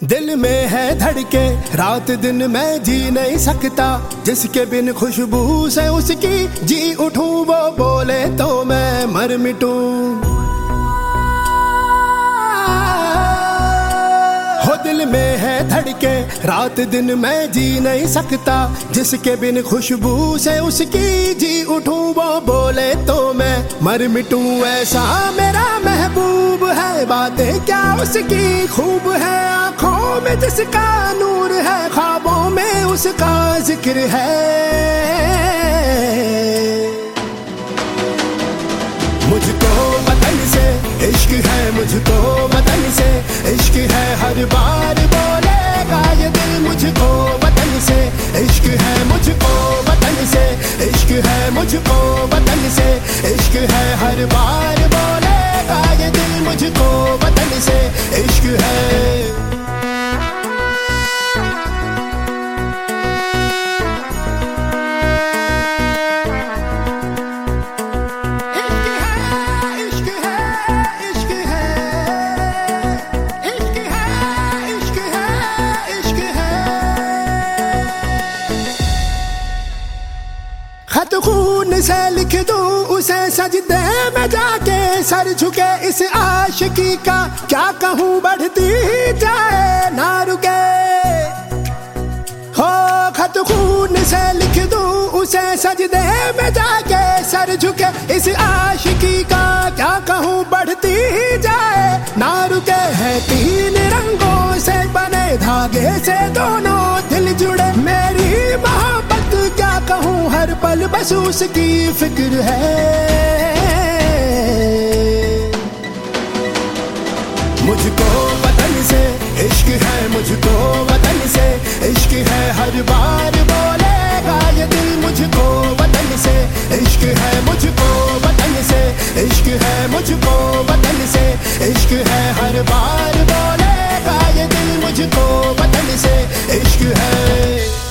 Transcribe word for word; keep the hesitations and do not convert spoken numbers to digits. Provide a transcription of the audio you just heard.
दिल में है धड़के रात दिन मैं जी नहीं सकता, जिसके बिन खुशबू से उसकी जी उठूं वो बोले तो मैं मर मिटूं। हो दिल में है धड़के रात दिन मैं जी नहीं सकता, जिसके बिन खुशबू से उसकी जी उठूं वो बोले तो मैं मर मिटूं। ऐसा मेरा महबूब है, बातें क्या उसकी खूब है, आंखों में जिसका नूर है, ख्वाबों में उसका जिक्र है। मुझको वतन से इश्क है, मुझको वतन से इश्क है, हर बार बोलेगा ये दिल मुझको वतन से इश्क है, मुझको वतन से इश्क है, मुझको वतन से इश्क है, हर बार बोलेगा ये दिल मुझको वतन से इश्क है। खत खून से लिख दूं उसे सजदे में जाके, सर झुके इस आशिकी का क्या कहूँ बढ़ती जाए ना रुके। हो खत खून से लिख दूं उसे सजदे में जाके, सर झुके इस आशिकी का क्या कहूँ बढ़ती जाए ना रुके। है तीन रंगों से बने धागे से दोनों दिल जुड़े, मेरी मोहब्बत क्या कहूँ हर पल बस उसकी फिक्र है। मुझको वतन से इश्क है, मुझको वतन से इश्क है, हर बार बोलेगा ये दिल मुझको वतन से इश्क है, मुझको वतन से इश्क है, मुझको वतन से इश्क है, हर बार बोलेगा ये दिल मुझको वतन से इश्क है।